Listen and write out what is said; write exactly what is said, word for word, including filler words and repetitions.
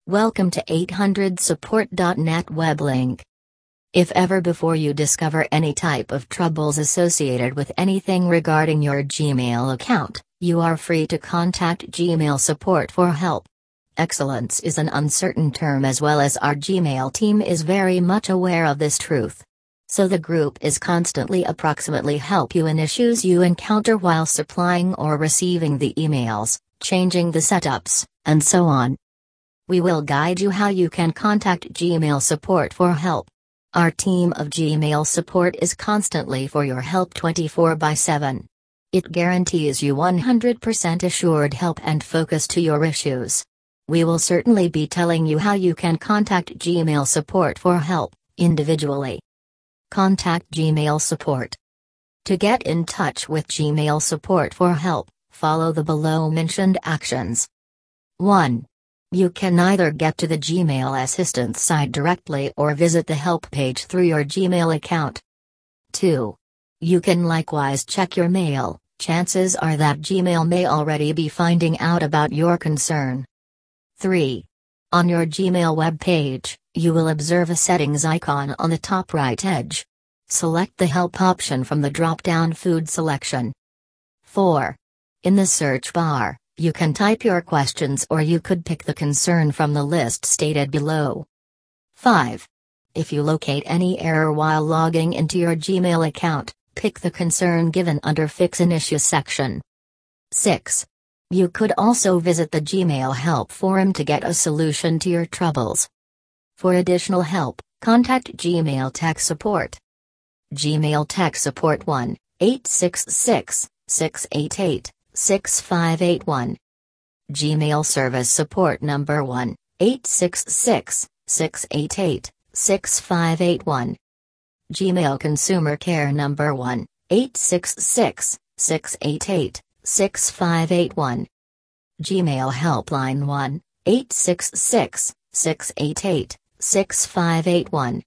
Welcome to eight hundred support dot net web link. If ever before you discover any type of troubles associated with anything regarding your Gmail account, you are free to contact Gmail support for help. Excellence is an uncertain term, as well as our Gmail team is very much aware of this truth. So the group is constantly approximately help you in issues you encounter while supplying or receiving the emails, changing the setups, and so on. We will guide you how you can contact Gmail support for help. Our team of Gmail support is constantly for your help twenty-four by seven. It guarantees you one hundred percent assured help and focus to your issues. We will certainly be telling you how you can contact Gmail support for help, individually. Contact Gmail support. To get in touch with Gmail support for help, follow the below mentioned actions. one. You can either get to the Gmail assistance site directly or visit the help page through your Gmail account. two. You can likewise check your mail. Chances are that Gmail may already be finding out about your concern. three. On your Gmail web page, you will observe a settings icon on the top right edge. Select the help option from the drop-down food selection. four. In the search bar, you can type your questions, or you could pick the concern from the list stated below. five. If you locate any error while logging into your Gmail account, pick the concern given under Fix an Issue section. six. You could also visit the Gmail help forum to get a solution to your troubles. For additional help, contact Gmail Tech Support. Gmail Tech Support one eight six six, six eight eight, six five eight one. Gmail Service Support number one eight six six, six eight eight, six five eight one. Gmail Consumer Care number one eight six six, six eight eight, six five eight one. Gmail Helpline one eight six six, six eight eight, six five eight one.